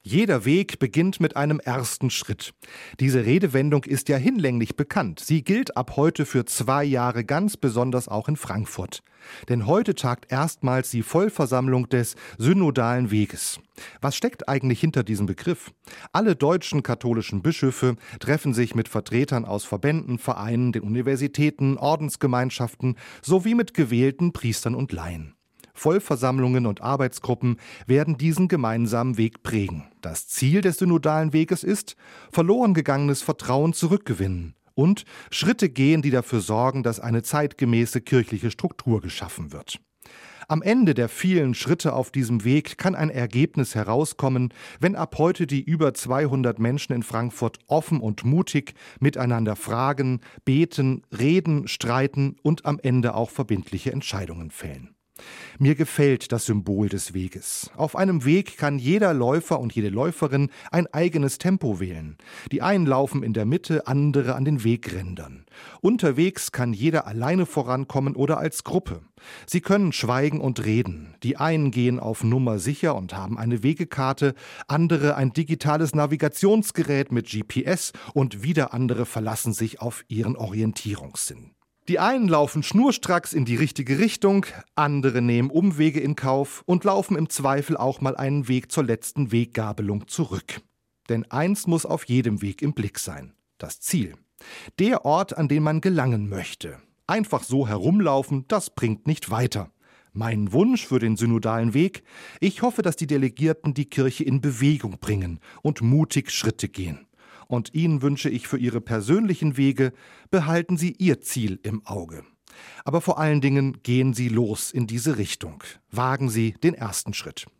Jeder Weg beginnt mit einem ersten Schritt. Diese Redewendung ist ja hinlänglich bekannt. Sie gilt ab heute für 2 Jahre ganz besonders auch in Frankfurt. Denn heute tagt erstmals die Vollversammlung des Synodalen Weges. Was steckt eigentlich hinter diesem Begriff? Alle deutschen katholischen Bischöfe treffen sich mit Vertretern aus Verbänden, Vereinen, den Universitäten, Ordensgemeinschaften sowie mit gewählten Priestern und Laien. Vollversammlungen und Arbeitsgruppen werden diesen gemeinsamen Weg prägen. Das Ziel des synodalen Weges ist, verloren gegangenes Vertrauen zurückgewinnen und Schritte gehen, die dafür sorgen, dass eine zeitgemäße kirchliche Struktur geschaffen wird. Am Ende der vielen Schritte auf diesem Weg kann ein Ergebnis herauskommen, wenn ab heute die über 200 Menschen in Frankfurt offen und mutig miteinander fragen, beten, reden, streiten und am Ende auch verbindliche Entscheidungen fällen. Mir gefällt das Symbol des Weges. Auf einem Weg kann jeder Läufer und jede Läuferin ein eigenes Tempo wählen. Die einen laufen in der Mitte, andere an den Wegrändern. Unterwegs kann jeder alleine vorankommen oder als Gruppe. Sie können schweigen und reden. Die einen gehen auf Nummer sicher und haben eine Wegekarte, andere ein digitales Navigationsgerät mit GPS und wieder andere verlassen sich auf ihren Orientierungssinn. Die einen laufen schnurstracks in die richtige Richtung, andere nehmen Umwege in Kauf und laufen im Zweifel auch mal einen Weg zur letzten Weggabelung zurück. Denn eins muss auf jedem Weg im Blick sein: das Ziel. Der Ort, an den man gelangen möchte. Einfach so herumlaufen, das bringt nicht weiter. Mein Wunsch für den synodalen Weg: ich hoffe, dass die Delegierten die Kirche in Bewegung bringen und mutig Schritte gehen. Und Ihnen wünsche ich für Ihre persönlichen Wege, behalten Sie Ihr Ziel im Auge. Aber vor allen Dingen gehen Sie los in diese Richtung. Wagen Sie den ersten Schritt.